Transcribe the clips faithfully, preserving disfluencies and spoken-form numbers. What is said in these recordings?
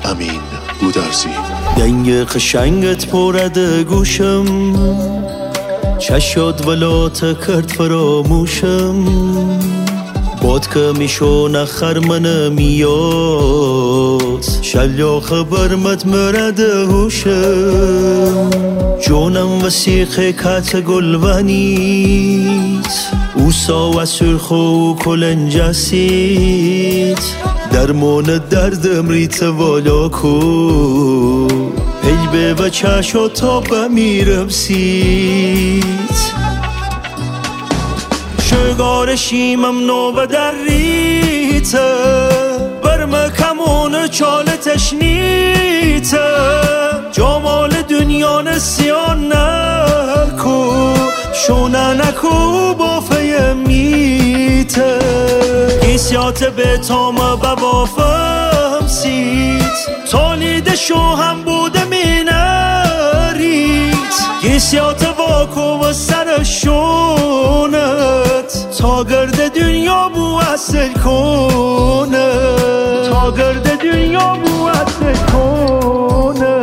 امین گودرزی. دنگ قشنگت پرده گوشم، چشاد ولات کرد فراموشم. باد که میشون اخر من میاد، شلیا خبر مد مرد هوشم. جونم وسیقه کت گلونیت، اوسا و سرخ و کلنجسیت. درمان دردم ریت والا کو، پی به و چشا تا بمیرم سیت. شگار شیمم نو و در ریته، برم کمون چال تشنیته. جمال دنیا نسیان نکو، شونه نکو با فیمیته. گیسیات به تام بوافم سیت، تولید شو هم بوده مینریت. گیسیات واکو و سر شونت، تا گرد دنیا بو اصل کنه. تا گرد دنیا بو اصل کنه.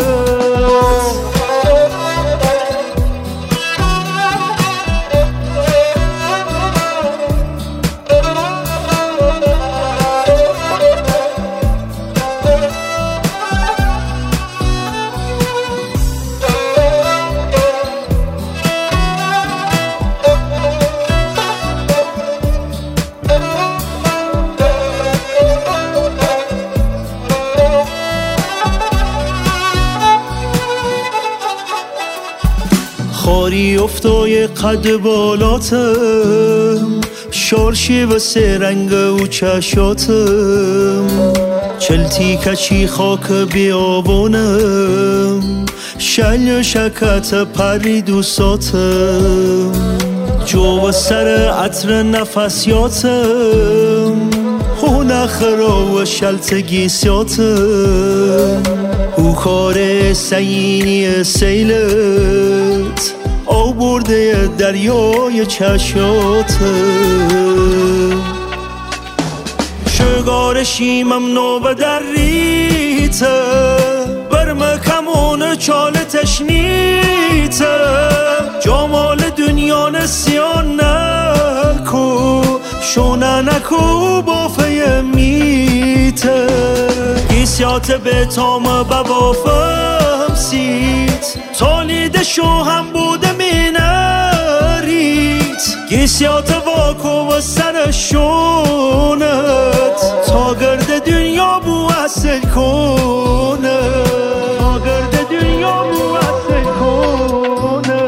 خاری افتای قد بالاتم، شارشی و سرنگ و چشاتم. چلتی کچی خاک بیابونم، شل شکت پری دوستاتم. جو و سر عطر نفسیاتم، هو نخرا و شلت گیسیاتم. او کار سینی سیلت، او برده دریای چشاتم. شگار شیمم نو و در ریته، برم کمون چال تشنیته. جمال دنیا نسیان نکو، شونه نکو با فیمیته. گیسیات به تام بوافم سیت، تولید شو هم بوده مینریت. گیسیات واکو و سر شونت، تا گرد دنیا بو اصل کنه. تا گرد دنیا بو اصل کنه.